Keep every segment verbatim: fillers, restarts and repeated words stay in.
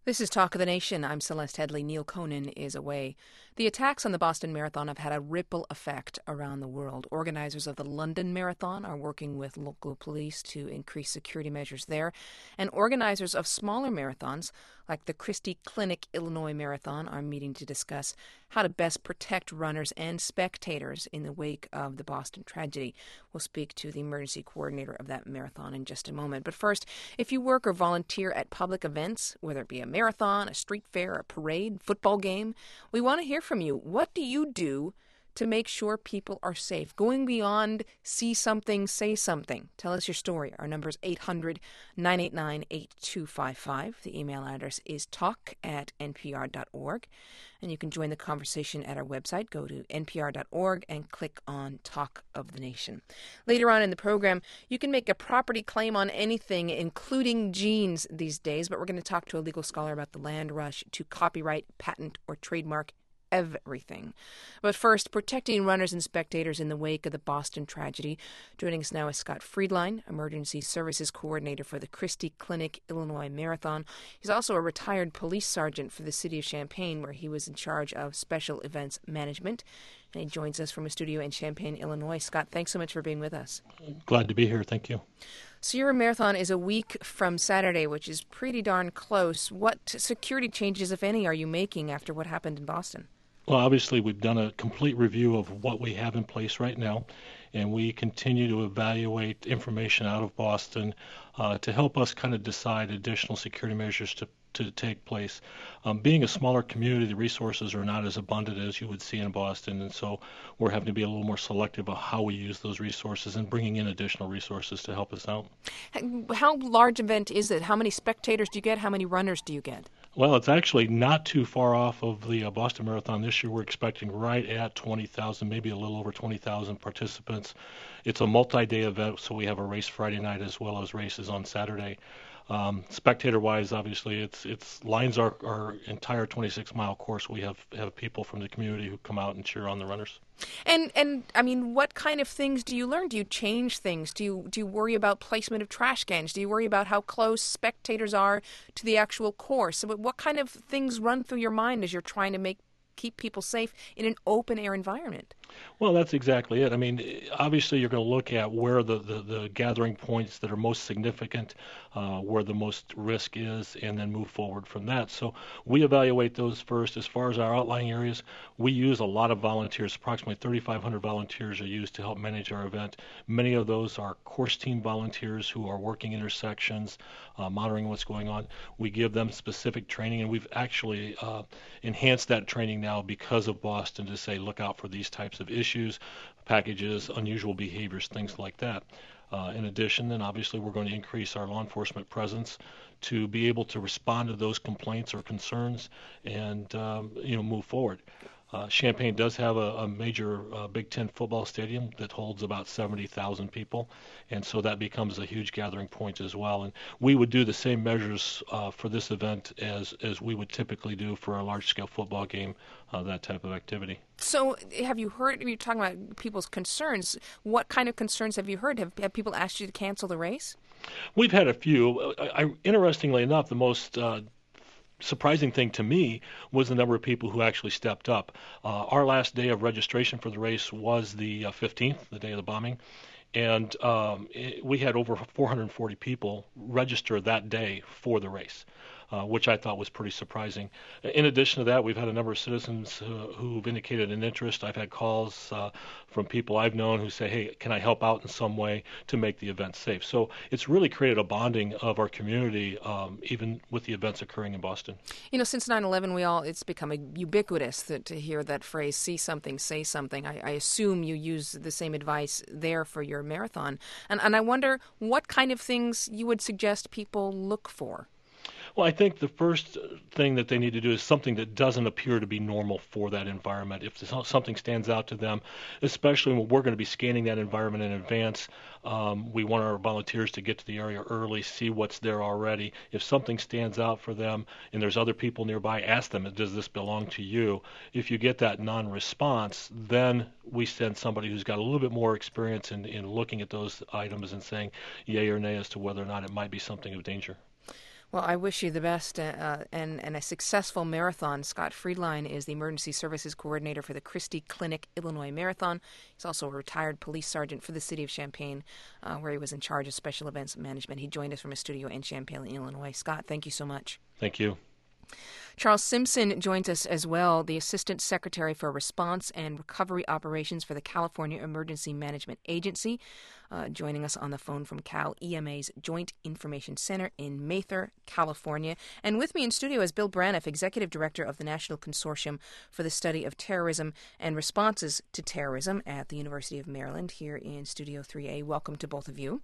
This is Talk of the Nation. I'm Celeste Headley. Neil Conan is away. The attacks on the Boston Marathon have had a ripple effect around the world. Organizers of the London Marathon are working with local police to increase security measures there, and organizers of smaller marathons, like the Christie Clinic Illinois Marathon, are meeting to discuss how to best protect runners and spectators in the wake of the Boston tragedy. We'll speak to the emergency coordinator of that marathon in just a moment. But first, if you work or volunteer at public events, whether it be a marathon, a street fair, a parade, football game, we want to hear from you. What do you do to make sure people are safe? Going beyond see something, say something. Tell us your story. Our number is eight hundred, nine eight nine, eight two five five. The email address is talk at n p r dot org. And you can join the conversation at our website. Go to n p r dot org and click on Talk of the Nation. Later on in the program, you can make a property claim on anything, including jeans these days. But we're going to talk to a legal scholar about the land rush to copyright, patent, or trademark everything. But first, protecting runners and spectators in the wake of the Boston tragedy. Joining us now is Scott Friedline, Emergency Services Coordinator for the Christie Clinic Illinois Marathon. He's also a retired police sergeant for the city of Champaign, where he was in charge of special events management. And he joins us from a studio in Champaign, Illinois. Scott, thanks so much for being with us. Glad to be here. Thank you. So your marathon is a week from Saturday, which is pretty darn close. What security changes, if any, are you making after what happened in Boston? Well, obviously, we've done a complete review of what we have in place right now, and we continue to evaluate information out of Boston uh, to help us kind of decide additional security measures to, to take place. Um, being a smaller community, the resources are not as abundant as you would see in Boston, and so we're having to be a little more selective of how we use those resources and bringing in additional resources to help us out. How large event is it? How many spectators do you get? How many runners do you get? Well, it's actually not too far off of the uh, Boston Marathon this year. We're expecting right at twenty thousand, maybe a little over twenty thousand participants. It's a multi-day event, so we have a race Friday night as well as races on Saturday. Um, spectator-wise, obviously, it's it's lines our, our entire twenty-six mile course. We have, have people from the community who come out and cheer on the runners. And and I mean, what kind of things do you learn? Do you change things? Do you do you worry about placement of trash cans? Do you worry about how close spectators are to the actual course? So what kind of things run through your mind as you're trying to make keep people safe in an open air environment? Well, that's exactly it. I mean, obviously, you're going to look at where the, the, the gathering points that are most significant, uh, where the most risk is, and then move forward from that. So we evaluate those first. As far as our outlying areas, we use a lot of volunteers. Approximately thirty-five hundred volunteers are used to help manage our event. Many of those are course team volunteers who are working intersections, uh, monitoring what's going on. We give them specific training, and we've actually uh, enhanced that training now because of Boston to say, look out for these types of issues, packages, unusual behaviors, things like that. Uh, in addition, then obviously we're going to increase our law enforcement presence to be able to respond to those complaints or concerns and um, you know move forward. Uh, Champaign does have a, a major uh, Big Ten football stadium that holds about seventy thousand people, and so that becomes a huge gathering point as well. And we would do the same measures uh, for this event as, as we would typically do for a large-scale football game, uh, that type of activity. So have you heard, you're talking about people's concerns, what kind of concerns have you heard? Have, have people asked you to cancel the race? We've had a few. I, I, interestingly enough, the most uh, surprising thing to me was the number of people who actually stepped up. Uh, our last day of registration for the race was the uh, fifteenth, the day of the bombing, and um, it, we had over four hundred forty people register that day for the race. Uh, which I thought was pretty surprising. In addition to that, we've had a number of citizens uh, who've indicated an interest. I've had calls uh, from people I've known who say, hey, can I help out in some way to make the event safe? So it's really created a bonding of our community, um, even with the events occurring in Boston. You know, since nine eleven, we all, it's become a ubiquitous that, to hear that phrase, see something, say something. I, I assume you use the same advice there for your marathon. And, and I wonder what kind of things you would suggest people look for. Well, I think the first thing that they need to do is something that doesn't appear to be normal for that environment. If something stands out to them, especially when we're going to be scanning that environment in advance, um, we want our volunteers to get to the area early, see what's there already. If something stands out for them and there's other people nearby, ask them, does this belong to you? If you get that non-response, then we send somebody who's got a little bit more experience in, in looking at those items and saying yay or nay as to whether or not it might be something of danger. Well, I wish you the best uh, and, and a successful marathon. Scott Friedline is the Emergency Services Coordinator for the Christie Clinic Illinois Marathon. He's also a retired police sergeant for the city of Champaign, uh, where he was in charge of special events management. He joined us from a studio in Champaign, Illinois. Scott, thank you so much. Thank you. Charles Simpson joins us as well, the Assistant Secretary for Response and Recovery Operations for the California Emergency Management Agency, uh, joining us on the phone from Cal E M A's Joint Information Center in Mather, California. And with me in studio is Bill Braniff, Executive Director of the National Consortium for the Study of Terrorism and Responses to Terrorism at the University of Maryland, here in Studio three A. Welcome to both of you.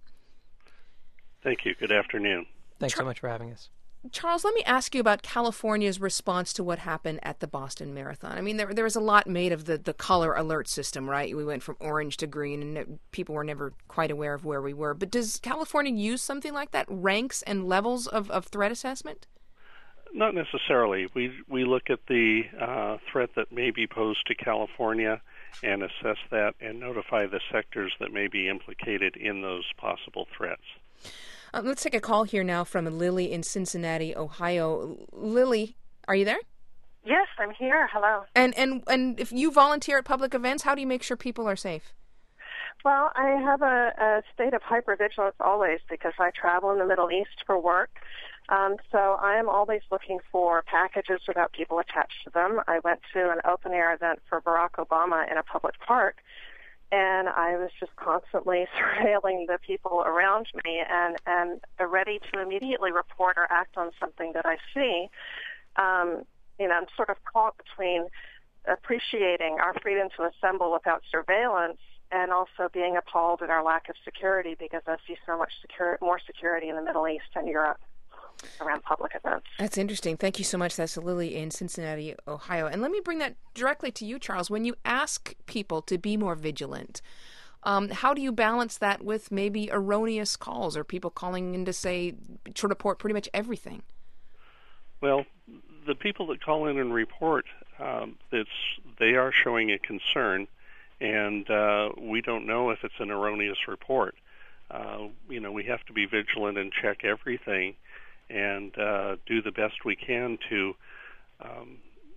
Thank you. Good afternoon. Thanks so much for having us. Charles, let me ask you about California's response to what happened at the Boston Marathon. I mean, there there was a lot made of the, the color alert system, right? We went from orange to green, and it, people were never quite aware of where we were. But does California use something like that, ranks and levels of, of threat assessment? Not necessarily. We we look at the uh, threat that may be posed to California and assess that and notify the sectors that may be implicated in those possible threats. Um, let's take a call here now from Lily in Cincinnati, Ohio. Lily, are you there? Yes, I'm here. Hello. And and and if you volunteer at public events, how do you make sure people are safe? Well, I have a, a state of hypervigilance always because I travel in the Middle East for work. Um, so I am always looking for packages without people attached to them. I went to an open-air event for Barack Obama in a public park, and I was just constantly surveilling the people around me and, and ready to immediately report or act on something that I see. Um, you know, I'm sort of caught between appreciating our freedom to assemble without surveillance and also being appalled at our lack of security because I see so much secure, more security in the Middle East and Europe around public events. That's interesting. Thank you so much. That's Lily in Cincinnati, Ohio. And let me bring that directly to you, Charles. When you ask people to be more vigilant, um, how do you balance that with maybe erroneous calls or people calling in to say, to report pretty much everything? Well, the people that call in and report, um, it's, they are showing a concern, and uh, we don't know if it's an erroneous report. Uh, you know, we have to be vigilant and check everything and uh, do the best we can to um,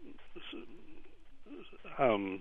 um,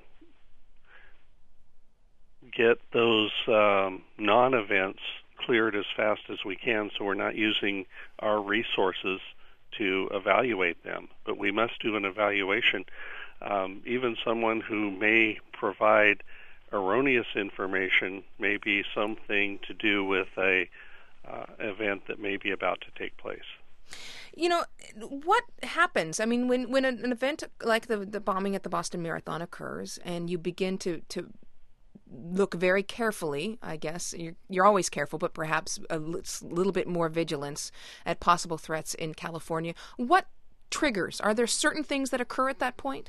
get those um, non-events cleared as fast as we can so we're not using our resources to evaluate them. But we must do an evaluation. Um, even someone who may provide erroneous information may be something to do with a uh, event that may be about to take place. You know, what happens? I mean, when, when an event like the, the bombing at the Boston Marathon occurs and you begin to, to look very carefully, I guess, you're, you're always careful, but perhaps a little bit more vigilance at possible threats in California, what triggers? Are there certain things that occur at that point?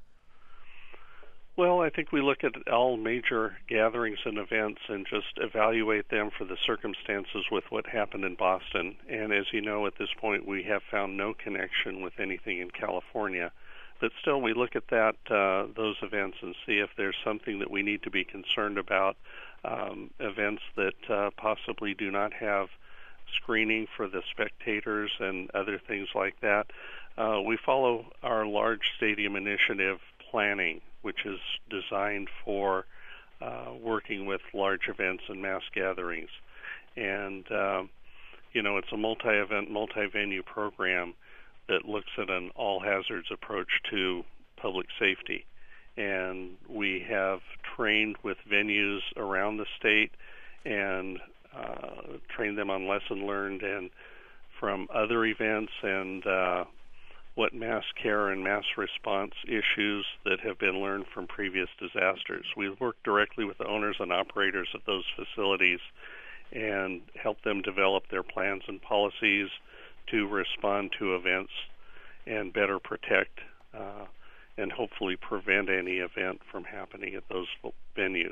Well, I think we look at all major gatherings and events and just evaluate them for the circumstances with what happened in Boston. And as you know, at this point, we have found no connection with anything in California. But still, we look at that uh, those events and see if there's something that we need to be concerned about, um, events that uh, possibly do not have screening for the spectators and other things like that. Uh, we follow our large stadium initiative planning, which is designed for uh, working with large events and mass gatherings. And, uh, you know, it's a multi-event, multi-venue program that looks at an all-hazards approach to public safety. And we have trained with venues around the state and uh, trained them on lesson learned and from other events and uh, what mass care and mass response issues that have been learned from previous disasters. We work directly with the owners and operators of those facilities and help them develop their plans and policies to respond to events and better protect uh, and hopefully prevent any event from happening at those venues.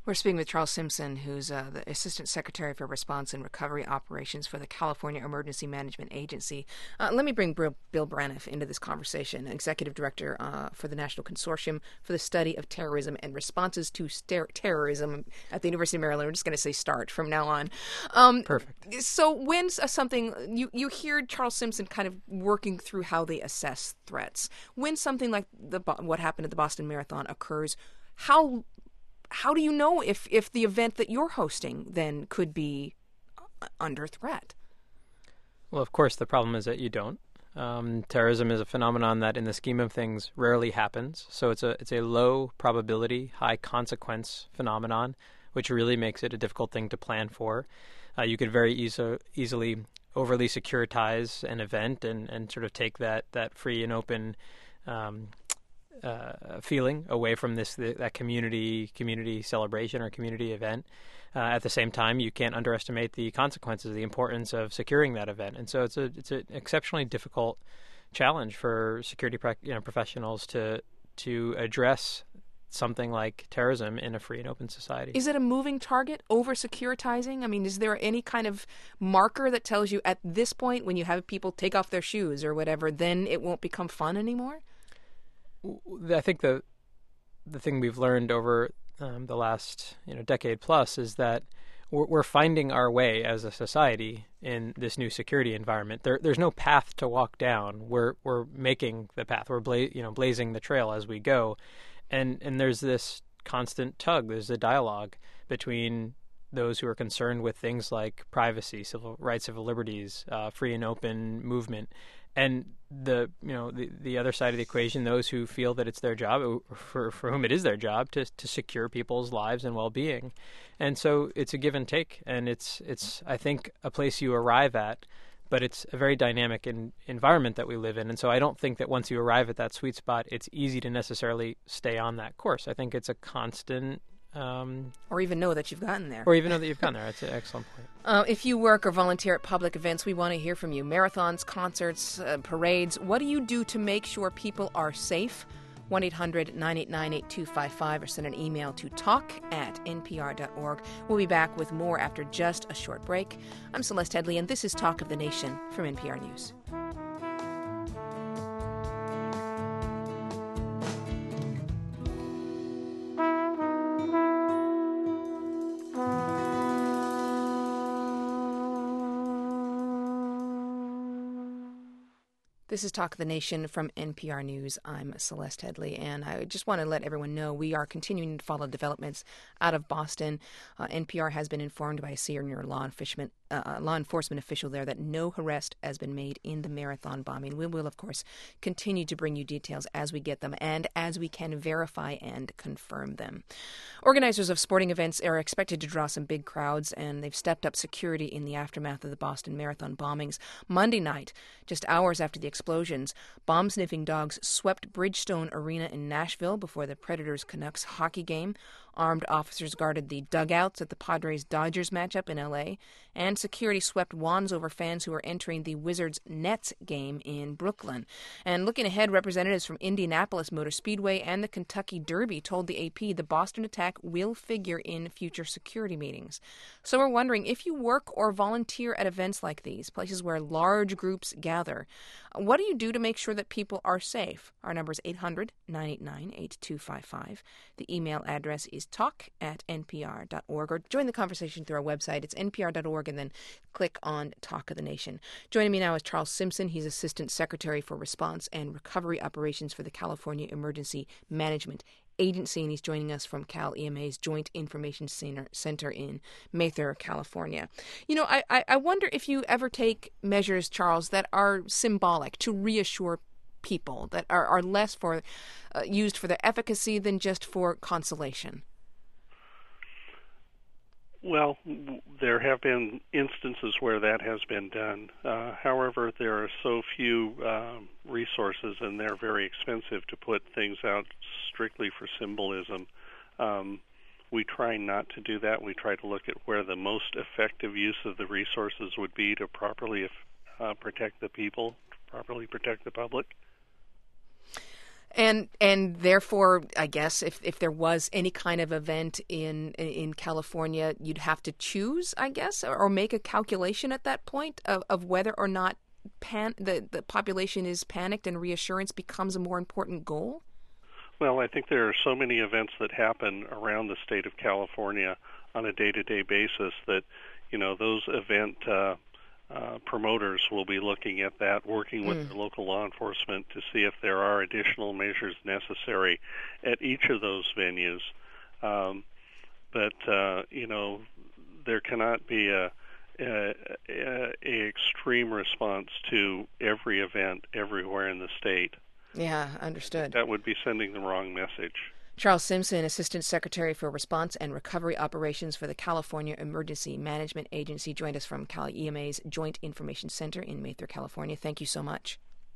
We're speaking with Charles Simpson, who's uh, the Assistant Secretary for Response and Recovery Operations for the California Emergency Management Agency. Uh, let me bring Bill, Bill Braniff into this conversation, Executive Director uh, for the National Consortium for the Study of Terrorism and Responses to Ster- Terrorism at the University of Maryland. We're just going to say START from now on. Um, Perfect. So when uh, something, you, you hear Charles Simpson kind of working through how they assess threats. When something like the what happened at the Boston Marathon occurs, how How do you know if, if the event that you're hosting then could be under threat? Well, of course, the problem is that you don't. Um, terrorism is a phenomenon that, in the scheme of things, rarely happens. So it's a it's a low probability, high consequence phenomenon, which really makes it a difficult thing to plan for. Uh, you could very easy, easily overly securitize an event and, and sort of take that, that free and open um Uh, feeling away from this the, that community community celebration or community event. Uh, at the same time, you can't underestimate the consequences, the importance of securing that event, and so it's a it's an exceptionally difficult challenge for security you know, professionals to to address something like terrorism in a free and open society. Is it a moving target, over securitizing? I mean, is there any kind of marker that tells you at this point, when you have people take off their shoes or whatever, then it won't become fun anymore? I think the the thing we've learned over um, the last you know decade plus is that we're, we're finding our way as a society in this new security environment. There, there's no path to walk down. We're we're making the path. We're bla- you know blazing the trail as we go, and and there's this constant tug. There's a dialogue between those who are concerned with things like privacy, civil rights, civil liberties, uh, free and open movement. And the you know the, the other side of the equation, those who feel that it's their job, for for whom it is their job to to secure people's lives and well-being, and so it's a give and take, and it's it's I think a place you arrive at, but it's a very dynamic in, environment that we live in, and so I don't think that once you arrive at that sweet spot, it's easy to necessarily stay on that course. I think it's a constant. Um, or even know that you've gotten there. Or even know that you've gotten there. That's an excellent point. Uh, if you work or volunteer at public events, we want to hear from you. Marathons, concerts, uh, parades. What do you do to make sure people are safe? one eight hundred nine eight nine eight two five five or send an email to talk at n p r dot org. We'll be back with more after just a short break. I'm Celeste Headley, and this is Talk of the Nation from N P R News. This is Talk of the Nation from N P R News. I'm Celeste Headley, and I just want to let everyone know we are continuing to follow developments out of Boston. Uh, N P R has been informed by a senior law enforcement, uh, law enforcement official there that no arrest has been made in the marathon bombing. We will, of course, continue to bring you details as we get them and as we can verify and confirm them. Organizers of sporting events are expected to draw some big crowds, and they've stepped up security in the aftermath of the Boston Marathon bombings. Monday night, just hours after the explosions, bomb-sniffing dogs swept Bridgestone Arena in Nashville before the Predators-Canucks hockey game. Armed officers guarded the dugouts at the Padres-Dodgers matchup in L A, and security swept wands over fans who were entering the Wizards-Nets game in Brooklyn. And looking ahead, representatives from Indianapolis Motor Speedway and the Kentucky Derby told the A P the Boston attack will figure in future security meetings. So we're wondering, if you work or volunteer at events like these, places where large groups gather, what do you do to make sure that people are safe? Our number is eight hundred nine eight nine eight two five five. The email address is talk at n p r dot org, or join the conversation through our website. It's n p r dot org, and then click on Talk of the Nation. Joining me now is Charles Simpson. He's Assistant Secretary for Response and Recovery Operations for the California Emergency Management Agency, and he's joining us from Cal E M A's Joint Information Center, Center in Mather, California. You know, I, I, I wonder if you ever take measures, Charles, that are symbolic to reassure people, that are, are less for uh, used for their efficacy than just for consolation. Well, there have been instances where that has been done. Uh, however, there are so few um, resources, and they're very expensive to put things out strictly for symbolism. Um, we try not to do that. We try to look at where the most effective use of the resources would be to properly uh, protect the people, to properly protect the public. And and therefore, I guess if, if there was any kind of event in in California, you'd have to choose, I guess, or, or make a calculation at that point of, of whether or not pan the, the population is panicked and reassurance becomes a more important goal? Well, I think there are so many events that happen around the state of California on a day-to-day basis that, you know, those event uh, uh, promoters will be looking at that, working with mm. their local law enforcement to see if there are additional measures necessary at each of those venues. Um, but, uh, you know, there cannot be a, a, a, a extreme response to every event everywhere in the state. Yeah, understood. That would be sending the wrong message. Charles Simpson, Assistant Secretary for Response and Recovery Operations for the California Emergency Management Agency, joined us from Cal E M A's Joint Information Center in Mather, California. Thank you so much.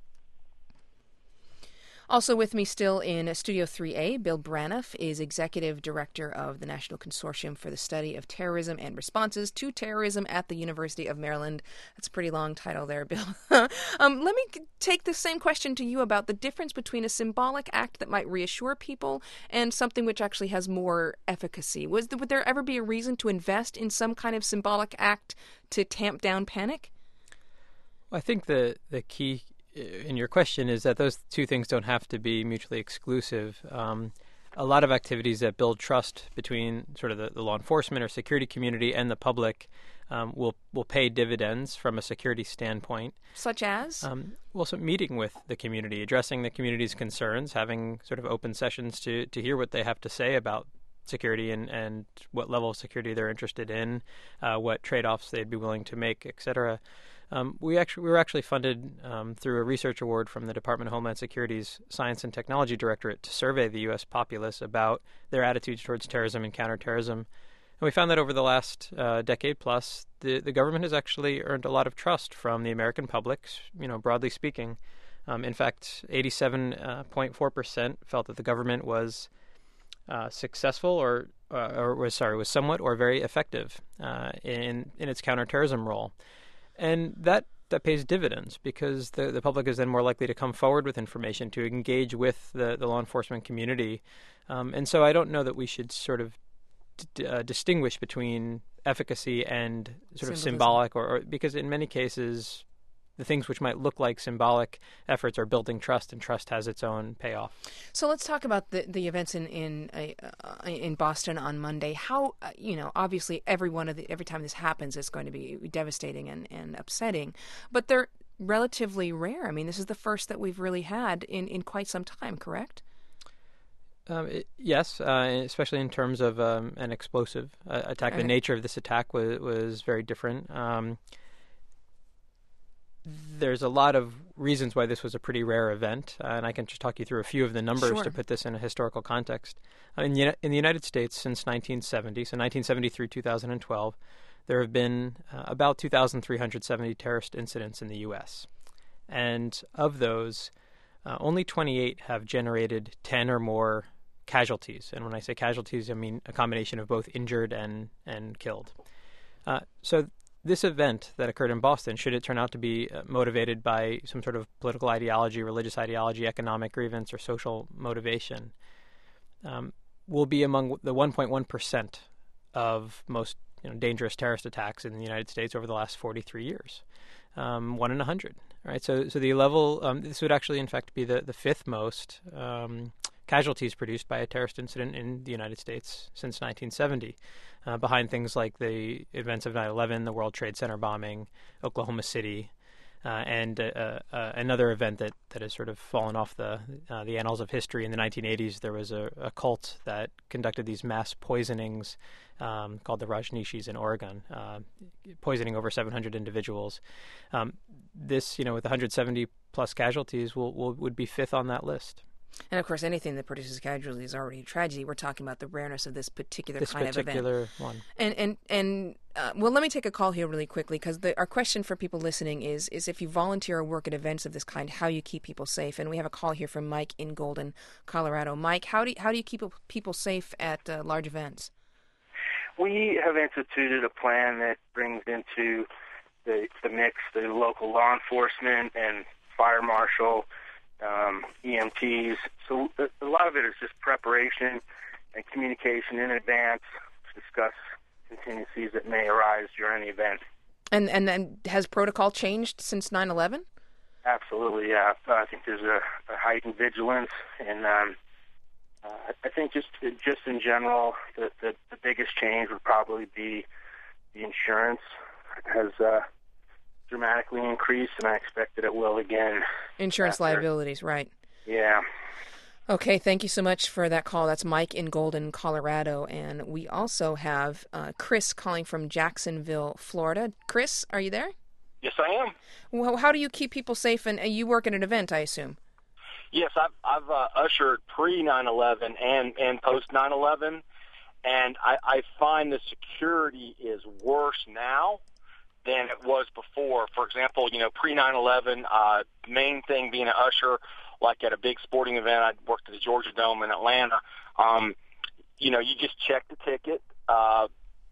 Also with me still in Studio three A, Bill Braniff is Executive Director of the National Consortium for the Study of Terrorism and Responses to Terrorism at the University of Maryland. That's a pretty long title there, Bill. um, let me take the same question to you about the difference between a symbolic act that might reassure people and something which actually has more efficacy. Was the, would there ever be a reason to invest in some kind of symbolic act to tamp down panic? I think the, the key in your question is that those two things don't have to be mutually exclusive. Um, a lot of activities that build trust between sort of the, the law enforcement or security community and the public um, will will pay dividends from a security standpoint. Such as? Um, well, so meeting with the community, addressing the community's concerns, having sort of open sessions to, to hear what they have to say about security and, and what level of security they're interested in, uh, what trade-offs they'd be willing to make, et cetera. Um, we actually we were actually funded um, through a research award from the Department of Homeland Security's Science and Technology Directorate to survey the U S populace about their attitudes towards terrorism and counterterrorism. And we found that over the last uh, decade plus, the, the government has actually earned a lot of trust from the American public, you know, broadly speaking. Um, in fact, eighty-seven point four percent felt that the government was uh, successful or, uh, or was, sorry, was somewhat or very effective uh, in, in its counterterrorism role. And that, that pays dividends because the, the public is then more likely to come forward with information, to engage with the, the law enforcement community. Um, and so I don't know that we should sort of d- uh, distinguish between efficacy and sort of symbolic, or, or because in many cases, the things which might look like symbolic efforts are building trust, and trust has its own payoff. So let's talk about the, the events in in uh, in Boston on Monday. How uh, you know, obviously, every one of the every time this happens, it's going to be devastating and, and upsetting, but they're relatively rare. I mean, this is the first that we've really had in, in quite some time. Correct? Um, it, yes, uh, especially in terms of um, an explosive uh, attack. Okay. The nature of this attack was was very different. Um, There's a lot of reasons why this was a pretty rare event, uh, and I can just talk you through a few of the numbers sure. to put this in a historical context. Uh, in, the, in the United States since nineteen seventy, so nineteen seventy through two thousand twelve, there have been uh, about two thousand three hundred seventy terrorist incidents in the U S. And of those, uh, only twenty-eight have generated ten or more casualties. And when I say casualties, I mean a combination of both injured and, and killed. Uh, so this event that occurred in Boston, should it turn out to be uh, motivated by some sort of political ideology, religious ideology, economic grievance, or social motivation, um, will be among the one point one percent of most you know, dangerous terrorist attacks in the United States over the last forty-three years. Um, one in a hundred, right? So, so the level, um, this would actually, in fact, be the, the fifth most um, casualties produced by a terrorist incident in the United States since nineteen seventy. Uh, behind things like the events of nine eleven, the World Trade Center bombing, Oklahoma City, uh, and uh, uh, another event that, that has sort of fallen off the uh, the annals of history. In the nineteen eighties, there was a, a cult that conducted these mass poisonings um, called the Rajneeshis in Oregon, uh, poisoning over seven hundred individuals. Um, this, you know, with one hundred seventy plus casualties, will, will would be fifth on that list. And, of course, anything that produces casualty is already a tragedy. We're talking about the rareness of this particular this kind particular of event. one. And, and, and uh, well, let me take a call here really quickly, because our question for people listening is, is if you volunteer or work at events of this kind, how you keep people safe. And we have a call here from Mike in Golden, Colorado. Mike, how do you, how do you keep people safe at uh, large events? We have instituted a plan that brings into the, the mix the local law enforcement and fire marshal um, E M Ts. So a lot of it is just preparation and communication in advance to discuss contingencies that may arise during the event. And and then has protocol changed since nine eleven? Absolutely, yeah. I think there's a, a heightened vigilance, and um, uh, I think just just in general, the, the the biggest change would probably be the insurance has uh, dramatically increased, and I expect that it will again. Insurance after. liabilities, right? Yeah. Okay, thank you so much for that call. That's Mike in Golden, Colorado. And we also have uh, Chris calling from Jacksonville, Florida. Chris, are you there? Yes, I am. Well, how do you keep people safe? And uh, you work at an event, I assume. Yes, I've, I've uh, ushered pre nine eleven and, and post nine eleven, and I, I find the security is worse now than it was before. For example, you know, pre nine eleven, uh, main thing being an usher, like at a big sporting event. I worked at the Georgia Dome in Atlanta. Um, you know, you just check the ticket, uh,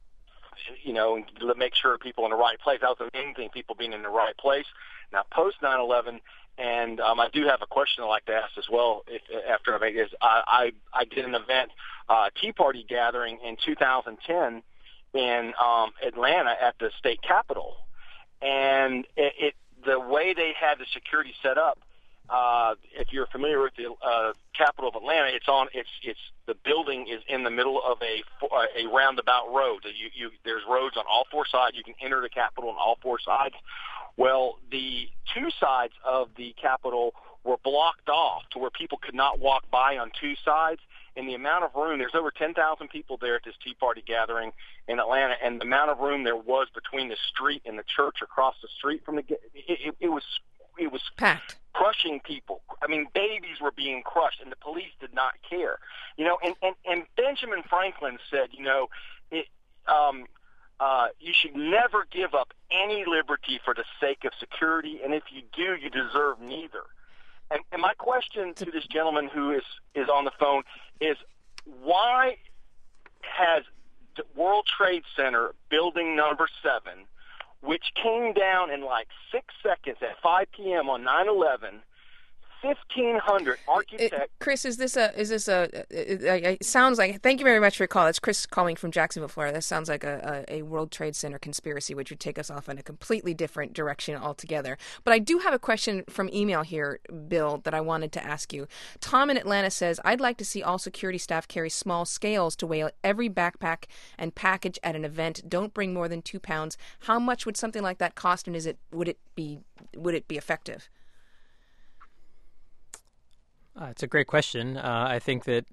you know, and make sure people in the right place. That was the main thing, people being in the right place. Now, post nine eleven, and um, I do have a question I'd like to ask as well if, after I make this. I, I, I did an event, uh, Tea Party gathering in two thousand ten in um, Atlanta at the state capitol. And it, it the way they had the security set up, Uh, if you're familiar with the uh, capital of Atlanta, it's on. It's it's the building is in the middle of a a roundabout road. You, you there's roads on all four sides. You can enter the Capitol on all four sides. Well, the two sides of the Capitol were blocked off to where people could not walk by on two sides. And the amount of room, there's over ten thousand people there at this Tea Party gathering in Atlanta, and the amount of room there was between the street and the church across the street from the it, it, it was it was packed. Crushing people. I mean, babies were being crushed, and the police did not care. You know, and, and, and Benjamin Franklin said, you know, it, um, uh, you should never give up any liberty for the sake of security, and if you do, you deserve neither. And, and my question to this gentleman who is, is on the phone is, why has the World Trade Center building number seven, which came down in like six seconds at five p.m. on nine eleven, fifteen hundred architects. Chris, is this a, is this a, it, it sounds like, thank you very much for your call. It's Chris calling from Jacksonville, Florida. This sounds like a, a, a World Trade Center conspiracy, which would take us off in a completely different direction altogether. But I do have a question from email here, Bill, that I wanted to ask you. Tom in Atlanta says, I'd like to see all security staff carry small scales to weigh every backpack and package at an event. Don't bring more than two pounds. How much would something like that cost, and is it, would it be, would it be effective? Uh, it's a great question. Uh, I think that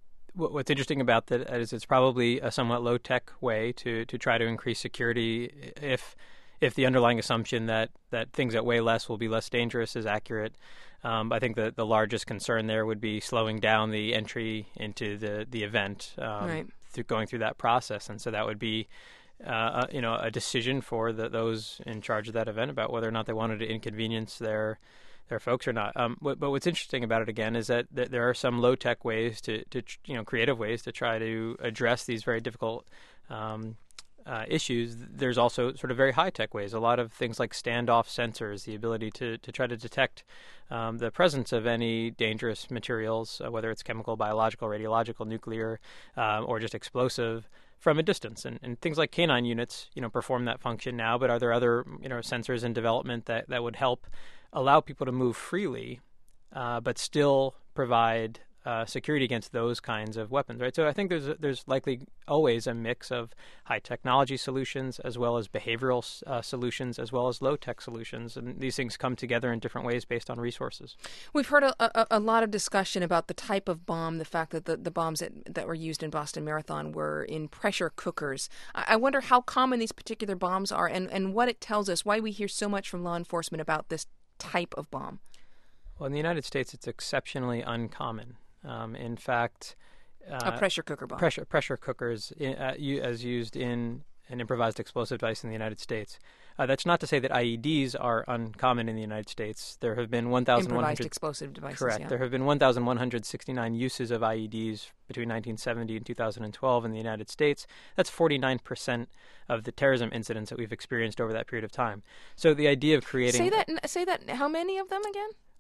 w- what's interesting about that is it's probably a somewhat low-tech way to, to try to increase security if if the underlying assumption that, that things that weigh less will be less dangerous is accurate. Um, I think that the largest concern there would be slowing down the entry into the, the event um, right. through going through that process. And so that would be uh, you know, a decision for the, those in charge of that event about whether or not they wanted to inconvenience their their folks or not. Um, but, but what's interesting about it again is that, that there are some low tech ways to, to you know creative ways to try to address these very difficult um, uh, issues. There's also sort of very high tech ways. A lot of things like standoff sensors, the ability to to try to detect um, the presence of any dangerous materials, uh, whether it's chemical, biological, radiological, nuclear, uh, or just explosive, from a distance. And, and things like canine units, you know, perform that function now. But are there other you know sensors in development that, that would help allow people to move freely, uh, but still provide uh, security against those kinds of weapons, right? So I think there's there's likely always a mix of high technology solutions as well as behavioral uh, solutions as well as low tech solutions, and these things come together in different ways based on resources. We've heard a, a, a lot of discussion about the type of bomb, the fact that the, the bombs that, that were used in Boston Marathon were in pressure cookers. I, I wonder how common these particular bombs are and, and what it tells us, why we hear so much from law enforcement about this type of bomb. Well, in the United States, it's exceptionally uncommon. Um, in fact, uh, a pressure cooker bomb. Pressure pressure cookers, in, uh, u- as used in an improvised explosive device in the United States. Uh, that's not to say that I E Ds are uncommon in the United States. There have been one thousand one hundred improvised explosive devices. Correct. Yeah. There have been one thousand one hundred sixty-nine uses of I E Ds between nineteen seventy and two thousand twelve in the United States. That's forty-nine percent of the terrorism incidents that we've experienced over that period of time. So the idea of creating say that say that how many of them again?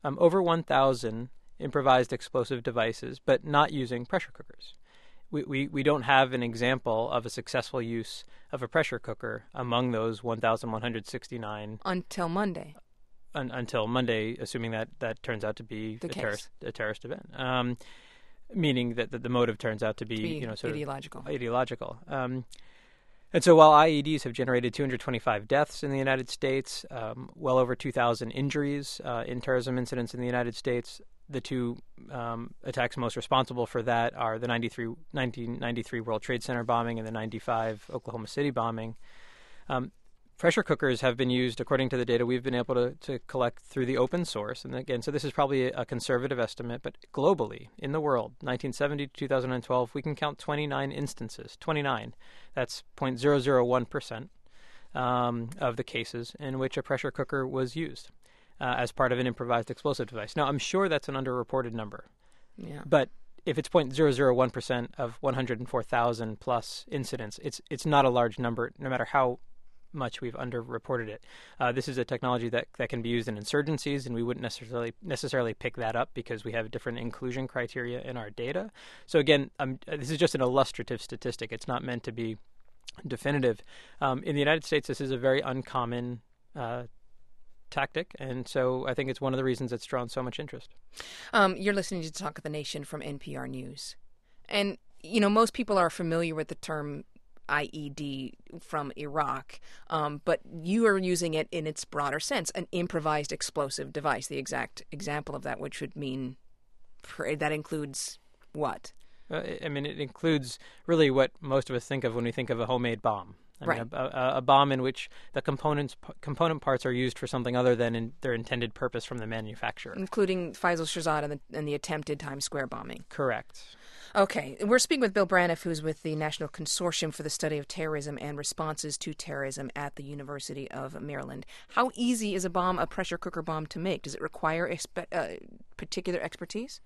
um, over one thousand improvised explosive devices, but not using pressure cookers. We, we, we don't have an example of a successful use of a pressure cooker among those one thousand one hundred sixty-nine. Until Monday. Un, until Monday, assuming that that turns out to be The a case. terrorist, a terrorist event. Um, meaning that, that the motive turns out to be, To be you know, sort ideological. of ideological. Um, and so while I E Ds have generated two hundred twenty-five deaths in the United States, um, well over two thousand injuries uh, in terrorism incidents in the United States, the two um, attacks most responsible for that are the nineteen ninety-three World Trade Center bombing and the ninety-five Oklahoma City bombing. Um, pressure cookers have been used, according to the data we've been able to, to collect through the open source. And again, so this is probably a conservative estimate, but globally, in the world, nineteen seventy to two thousand twelve, we can count twenty-nine instances. twenty-nine. That's zero point zero zero one percent um, of the cases in which a pressure cooker was used uh, as part of an improvised explosive device. Now, I'm sure that's an underreported number. Yeah. But if it's zero point zero zero one percent of one hundred four thousand plus incidents, it's it's not a large number, no matter how much we've underreported it. Uh, this is a technology that, that can be used in insurgencies, and we wouldn't necessarily necessarily pick that up because we have different inclusion criteria in our data. So again, um, this is just an illustrative statistic. It's not meant to be definitive. Um, in the United States, this is a very uncommon uh, tactic, and so I think it's one of the reasons it's drawn so much interest. Um, you're listening to Talk of the Nation from N P R News. And, you know, most people are familiar with the term I E D from Iraq, um, but you are using it in its broader sense, an improvised explosive device, the exact example of that, which would mean that includes what? Uh, I mean, it includes really what most of us think of when we think of a homemade bomb. I right. mean, a, a, a bomb in which the components component parts are used for something other than in their intended purpose from the manufacturer. Including Faisal Shahzad and the, and the attempted Times Square bombing. Correct. Okay. We're speaking with Bill Braniff, who's with the National Consortium for the Study of Terrorism and Responses to Terrorism at the University of Maryland. How easy is a bomb, a pressure cooker bomb, to make? Does it require expe- uh, particular expertise?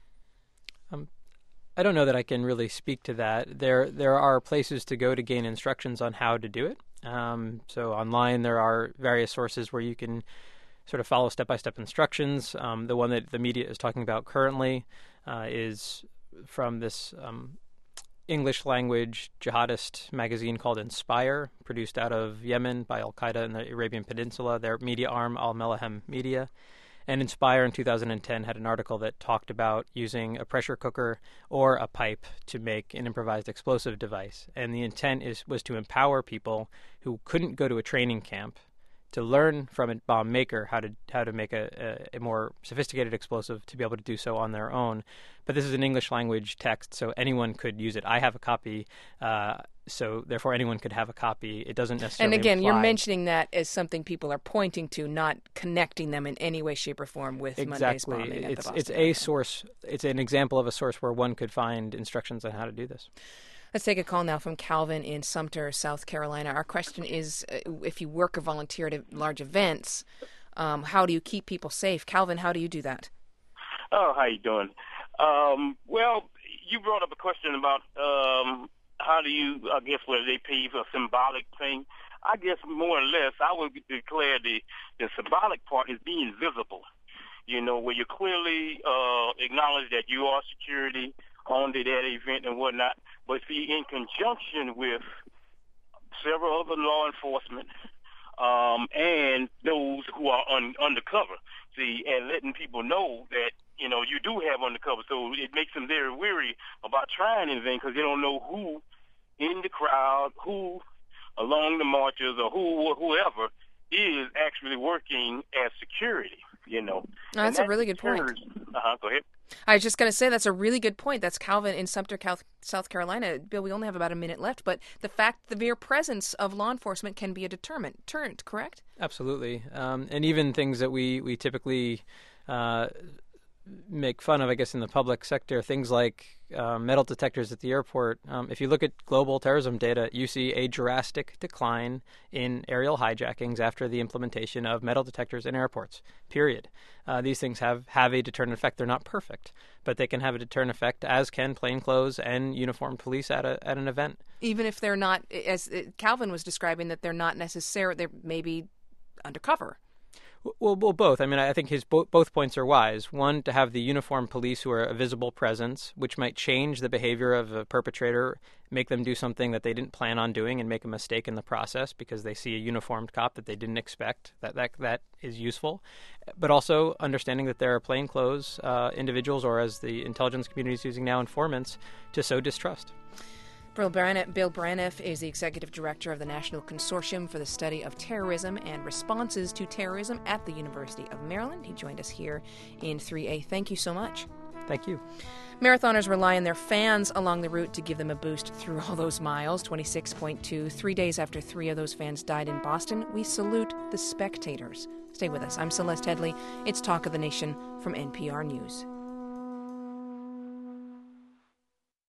Um, I don't know that I can really speak to that. There there are places to go to gain instructions on how to do it. Um, so online there are various sources where you can sort of follow step-by-step instructions. Um, the one that the media is talking about currently uh, is from this um, English language jihadist magazine called Inspire, produced out of Yemen by Al-Qaeda in the Arabian Peninsula, their media arm, Al-Melahem Media. And Inspire in two thousand ten had an article that talked about using a pressure cooker or a pipe to make an improvised explosive device. And the intent is was to empower people who couldn't go to a training camp to learn from a bomb maker how to how to make a, a, a more sophisticated explosive to be able to do so on their own. But this is an English language text, so anyone could use it. I have a copy, uh, so therefore anyone could have a copy. It doesn't necessarily And again, imply... you're mentioning that as something people are pointing to, not connecting them in any way, shape, or form with Monday's bombing Exactly. at It's the Boston it's a Marathon. source. It's an example of a source where one could find instructions on how to do this. Let's take a call now from Calvin in Sumter, South Carolina. Our question is, uh, if you work or volunteer at large events, um, how do you keep people safe? Calvin, how do you do that? Oh, how you doing? Um, well, you brought up a question about um, how do you, I guess, whether they pay for a symbolic thing. I guess more or less I would declare the, the symbolic part is being visible, you know, where you clearly uh, acknowledge that you are security on to that event and whatnot, but see, in conjunction with several other law enforcement um, and those who are un- undercover, see, and letting people know that, you know, you do have undercover. So it makes them very weary about trying anything because they don't know who in the crowd, who along the marches, or who whoever is actually working as security, you know. Oh, that's that a really good point. Uh-huh, go ahead. I was just going to say that's a really good point. That's Calvin in Sumter, Cal- South Carolina. Bill, we only have about a minute left, but the fact, the mere presence of law enforcement can be a deterrent, deterrent, correct? Absolutely. Um, and even things that we, we typically uh, make fun of, I guess, in the public sector, things like uh, metal detectors at the airport. Um, if you look at global terrorism data, you see a drastic decline in aerial hijackings after the implementation of metal detectors in airports, period. Uh, these things have, have a deterrent effect. They're not perfect, but they can have a deterrent effect, as can plainclothes and uniformed police at a at an event. Even if they're not, as Calvin was describing, that they're not necessarily, they're maybe undercover. Well, well, both. I mean, I think his bo- both points are wise. One, to have the uniformed police who are a visible presence, which might change the behavior of a perpetrator, make them do something that they didn't plan on doing and make a mistake in the process because they see a uniformed cop that they didn't expect. That that that is useful. But also understanding that there are plainclothes uh, individuals, or as the intelligence community is using now, informants, to sow distrust. Bill Braniff, Bill Braniff is the executive director of the National Consortium for the Study of Terrorism and Responses to Terrorism at the University of Maryland. He joined us here in three A. Thank you so much. Thank you. Marathoners rely on their fans along the route to give them a boost through all those miles. twenty-six point two. Three days after three of those fans died in Boston, we salute the spectators. Stay with us. I'm Celeste Headlee. It's Talk of the Nation from N P R News.